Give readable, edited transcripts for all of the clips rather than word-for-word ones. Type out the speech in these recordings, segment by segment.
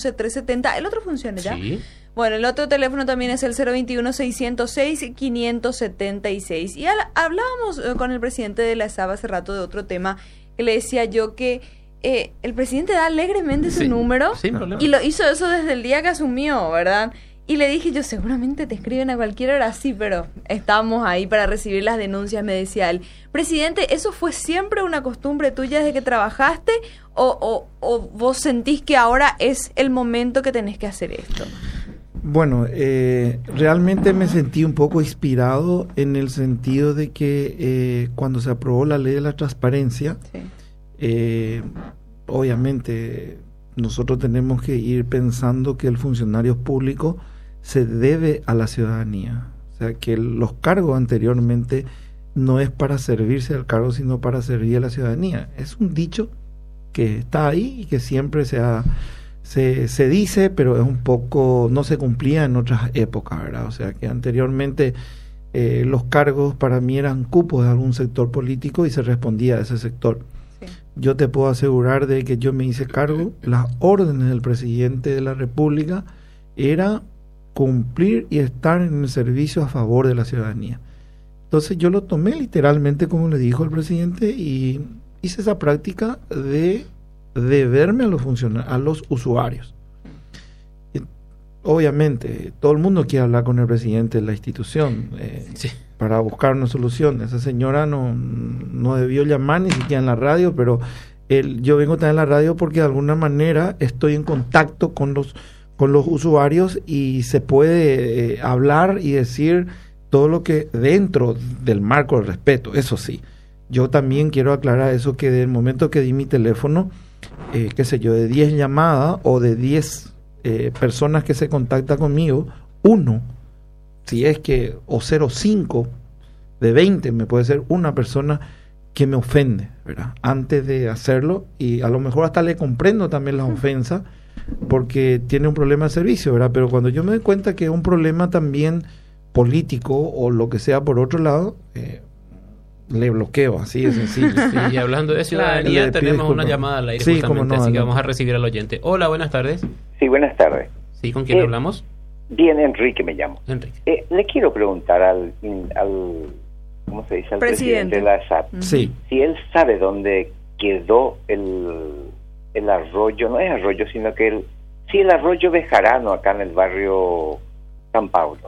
11-370. ¿El otro funciona ya? Sí. Bueno, el otro teléfono también es el 021-606-576. Y hablábamos con el presidente de la SAB hace rato de otro tema, que le decía yo que el presidente da alegremente su número, sin problema. y lo hizo eso desde el día que asumió, ¿verdad? Y le dije yo, seguramente te escriben a cualquier hora, sí, pero estamos ahí para recibir las denuncias, me decía él. Presidente, ¿eso fue siempre una costumbre tuya desde que trabajaste o vos sentís que ahora es el momento que tenés que hacer esto? Bueno, realmente me sentí un poco inspirado en el sentido de que cuando se aprobó la ley de la transparencia, obviamente nosotros tenemos que ir pensando que el funcionario público se debe a la ciudadanía. O sea, que los cargos anteriormente no es para servirse al cargo, sino para servir a la ciudadanía. Es un dicho que está ahí y que siempre se dice, pero es un poco, no se cumplía en otras épocas, ¿verdad? O sea, que anteriormente los cargos para mí eran cupos de algún sector político y se respondía a ese sector. Sí. Yo te puedo asegurar de que yo me hice cargo, las órdenes del presidente de la República era cumplir y estar en el servicio a favor de la ciudadanía. Entonces yo lo tomé literalmente como le dijo el presidente y hice esa práctica de verme a los usuarios. Y, obviamente, todo el mundo quiere hablar con el presidente de la institución para buscar una solución. Esa señora no debió llamar ni siquiera en la radio, pero yo vengo también en la radio porque de alguna manera estoy en contacto con los usuarios y se puede hablar y decir todo lo que dentro del marco del respeto. Eso sí, yo también quiero aclarar eso, que del momento que di mi teléfono, qué sé yo, de 10 llamadas o de 10 personas que se contactan conmigo, uno, si es que, o 0,5 de 20, me puede ser una persona que me ofende, ¿verdad? Antes de hacerlo, y a lo mejor hasta le comprendo también la ofensa, porque tiene un problema de servicio, ¿verdad? Pero cuando yo me doy cuenta que es un problema también político o lo que sea por otro lado, le bloqueo, así de sencillo. Sí, y hablando de ciudadanía, tenemos una llamada al aire justamente, así que vamos a recibir al oyente. Hola, buenas tardes. Sí, buenas tardes. Sí, ¿con quién hablamos? Bien, Enrique me llamo. Enrique. Le quiero preguntar al ¿cómo se dice? Al presidente de la SAT. Sí. Si él sabe dónde quedó el arroyo, no es arroyo, sino que el arroyo Bejarano acá en el barrio San Pablo.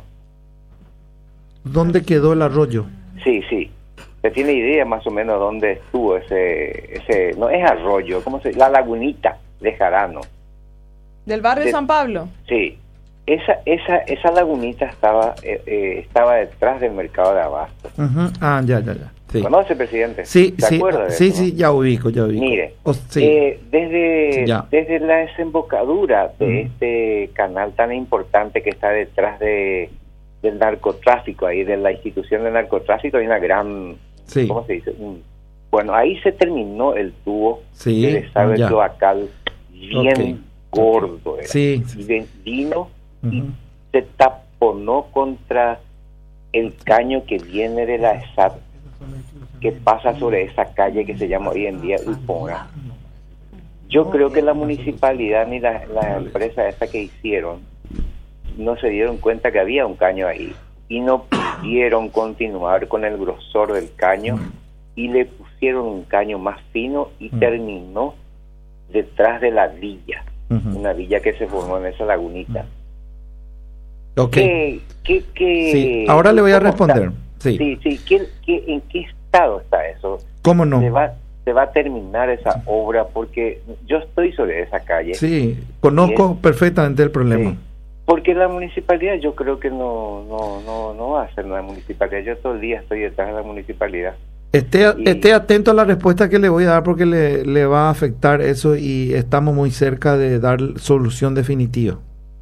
¿Dónde quedó el arroyo? Sí. ¿Se tiene idea más o menos dónde estuvo ese no es arroyo, la lagunita de Jarano? ¿Del barrio San Pablo? Sí. Esa lagunita estaba detrás del mercado de abasto. Uh-huh. Ah, ya. Sí. ¿Conoce, presidente? Sí, ¿Se acuerda de eso? Sí, ya ubico. Mire, sí. desde la desembocadura de este canal tan importante que está detrás del narcotráfico, ahí de la institución de narcotráfico, hay una gran, ¿cómo se dice? Bueno, ahí se terminó el tubo de desagüe cloacal bien gordo. Era. Sí. Y vino y se taponó contra el caño que viene de la SAT, que pasa sobre esa calle que se llama hoy en día Uponga. Yo creo que la municipalidad ni la empresa esa que hicieron no se dieron cuenta que había un caño ahí y no pudieron continuar con el grosor del caño y le pusieron un caño más fino y terminó detrás de la villa, una villa que se formó en esa lagunita. Okay. Sí, ahora le voy a responder. Sí. ¿En qué estado está eso? ¿Cómo no? Se va a terminar esa obra, porque yo estoy sobre esa calle. Sí, conozco perfectamente el problema. Sí, porque la municipalidad, yo creo que no va a ser una municipalidad. Yo todo el día estoy detrás de la municipalidad. Esté atento a la respuesta que le voy a dar, porque le va a afectar eso y estamos muy cerca de dar solución definitiva.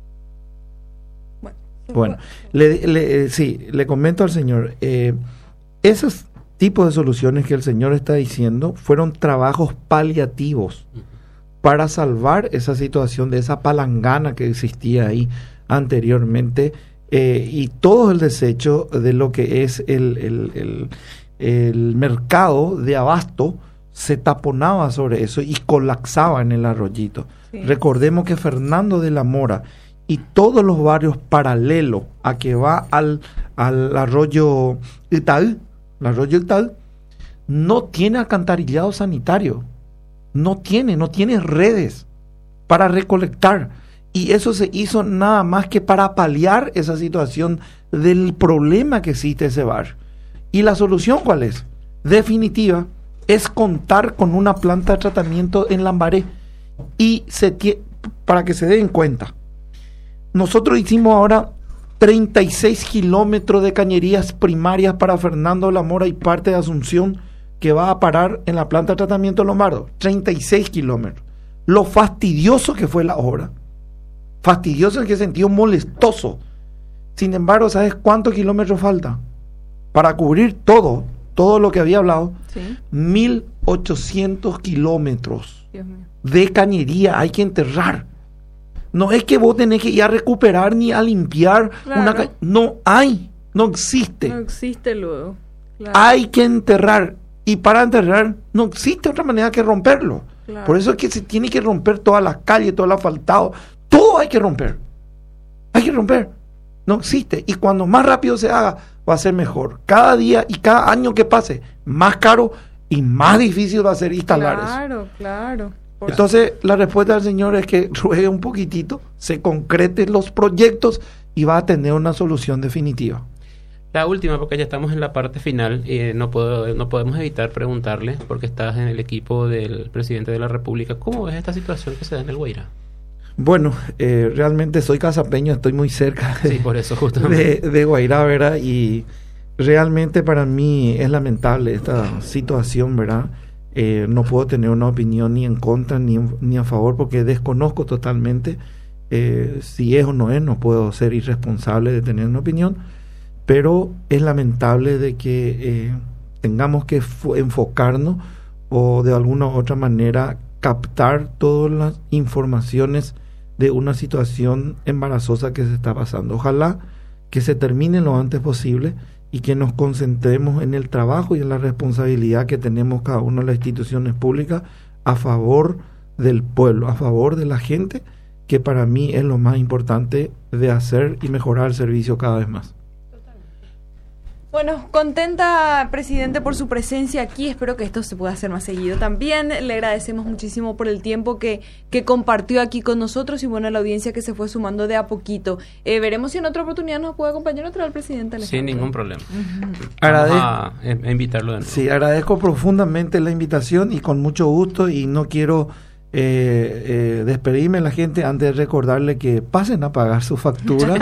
Bueno, le comento al señor, esos tipos de soluciones que el señor está diciendo fueron trabajos paliativos para salvar esa situación de esa palangana que existía ahí anteriormente, y todo el desecho de lo que es el mercado de abasto se taponaba sobre eso y colapsaba en el arroyito. Sí. Recordemos que Fernando de la Mora y todos los barrios paralelos a que va al arroyo Itaú, no tiene alcantarillado sanitario, no tiene redes para recolectar, y eso se hizo nada más que para paliar esa situación del problema que existe ese barrio. ¿Y la solución cuál es? Definitiva, es contar con una planta de tratamiento en Lambaré. Y para que se den cuenta, nosotros hicimos ahora 36 kilómetros de cañerías primarias para Fernando de la Mora y parte de Asunción, que va a parar en la planta de tratamiento de Lombardo. 36 kilómetros. Lo fastidioso que fue la obra. Fastidioso en qué sentido, molestoso. Sin embargo, ¿sabes cuántos kilómetros falta? Para cubrir todo lo que había hablado. ¿Sí? 1.800 kilómetros de cañería hay que enterrar. No es que vos tenés que ir a recuperar ni a limpiar una no existe. No existe luego. Claro. Hay que enterrar, y para enterrar no existe otra manera que romperlo. Claro. Por eso es que se tiene que romper todas las calles, todo el asfaltado, todo hay que romper. No existe, y cuando más rápido se haga va a ser mejor. Cada día y cada año que pase, más caro y más difícil va a ser instalar eso. Claro. Entonces, la respuesta del señor es que ruegue un poquitito, se concreten los proyectos y va a tener una solución definitiva. La última, porque ya estamos en la parte final, no podemos evitar preguntarle, porque estás en el equipo del presidente de la República, ¿cómo ves esta situación que se da en el Guairá? Bueno, realmente soy casapeño, estoy muy cerca por eso, justamente. de Guairá, ¿verdad? Y realmente para mí es lamentable esta situación, ¿verdad? No puedo tener una opinión ni en contra ni a favor, porque desconozco totalmente si es o no es. No puedo ser irresponsable de tener una opinión, pero es lamentable de que tengamos que enfocarnos o de alguna u otra manera captar todas las informaciones de una situación embarazosa que se está pasando. Ojalá que se termine lo antes posible y que nos concentremos en el trabajo y en la responsabilidad que tenemos cada una de las instituciones públicas a favor del pueblo, a favor de la gente, que para mí es lo más importante de hacer y mejorar el servicio cada vez más. Bueno, contenta, presidente, por su presencia aquí. Espero que esto se pueda hacer más seguido también. Le agradecemos muchísimo por el tiempo que compartió aquí con nosotros y bueno, la audiencia que se fue sumando de a poquito. Veremos si en otra oportunidad nos puede acompañar otra vez el presidente Alejandro. Sin ningún problema. Vamos a invitarlo de nuevo. Sí, agradezco profundamente la invitación y con mucho gusto, y no quiero despedirme de la gente antes de recordarle que pasen a pagar su factura.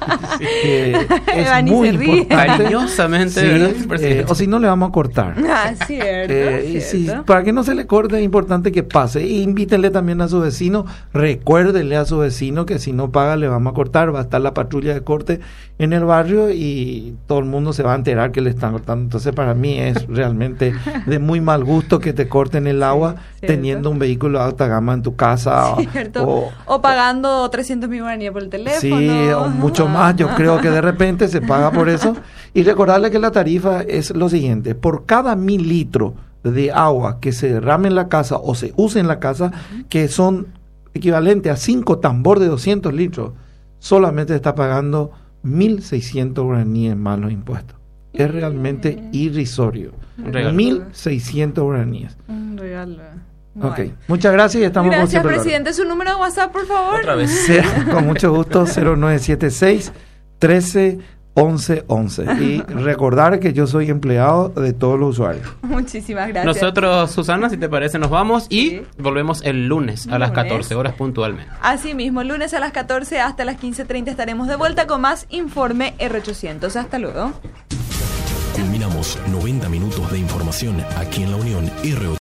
Es muy importante. Cariñosamente, o si no, le vamos a cortar. Cierto. Para que no se le corte, es importante que pase. E invítenle también a su vecino, recuérdenle a su vecino que si no paga le vamos a cortar. Va a estar la patrulla de corte en el barrio y todo el mundo se va a enterar que le están cortando. Entonces, para mí es realmente de muy mal gusto que te corten el agua teniendo un vehículo de alta gama en tu casa. O pagando 300.000 guaraníes por el teléfono. Sí, o mucho más. Yo creo que de repente se paga por eso. Y recordarle que la tarifa es lo siguiente: por cada 1.000 litros de agua que se derrame en la casa o se use en la casa, que son equivalentes a 5 tambor de 200 litros, solamente se está pagando 1.600 guaraníes más los impuestos. Es realmente irrisorio. 1.600 guaraníes. Un regalo. Ok, muchas gracias y estamos Gracias, presidente. ¿Su número de WhatsApp, por favor? Otra vez. Con mucho gusto, 0976 13 11 11. Y recordar que yo soy empleado de todos los usuarios. Muchísimas gracias. Nosotros, Susana, si te parece, nos vamos y volvemos el lunes a las 14 horas puntualmente. Así mismo, lunes a las 14 hasta las 15:30 estaremos de vuelta con más Informe R800. Hasta luego. Culminamos 90 minutos de información aquí en La Unión R800.